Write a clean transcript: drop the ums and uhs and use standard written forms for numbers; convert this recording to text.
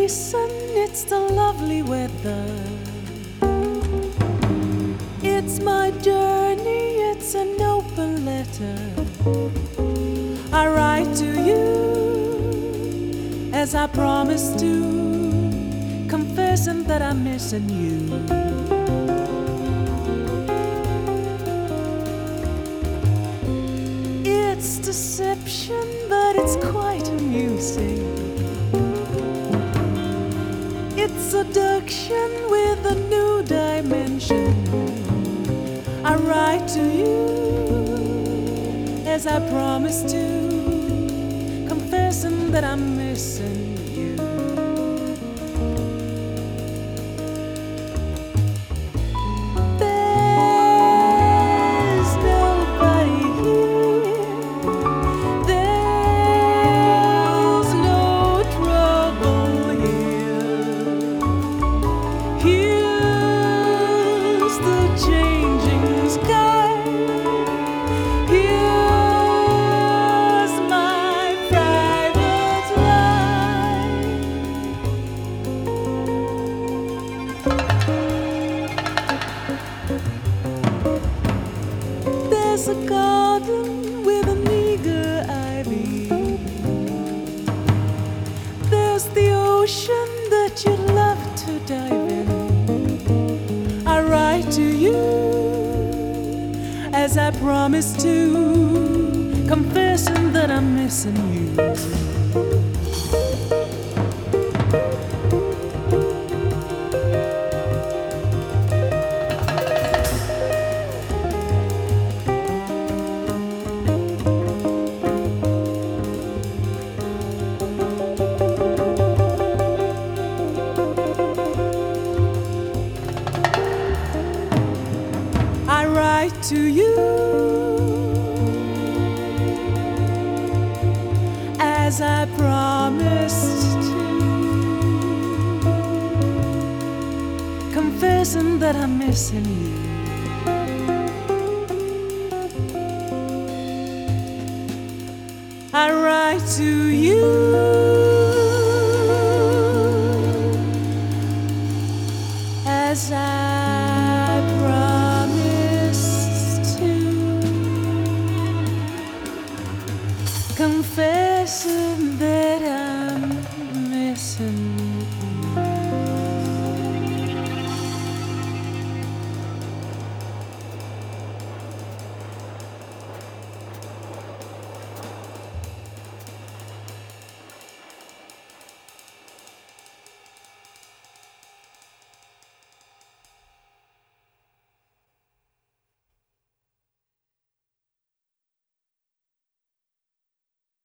reason it's the lovely weather. It's my journey, it's an open letter. I write to you as I promised to, confessing that I'm missing you. It's deception, but it's quite amusing. It's seduction with a new dimension. I write to you as I promised to, confessing that I'm missing you. There's nobody here. There's no trouble here. Here's the changing sky. Here's my private life. There's a garden with an eager ivy. There's the ocean that you'd love to dive in. I write to you as I promised to, confessing that I'm missing you. I write to you as I promised to, confessing that I'm missing you. I write to you as I promised to, confessing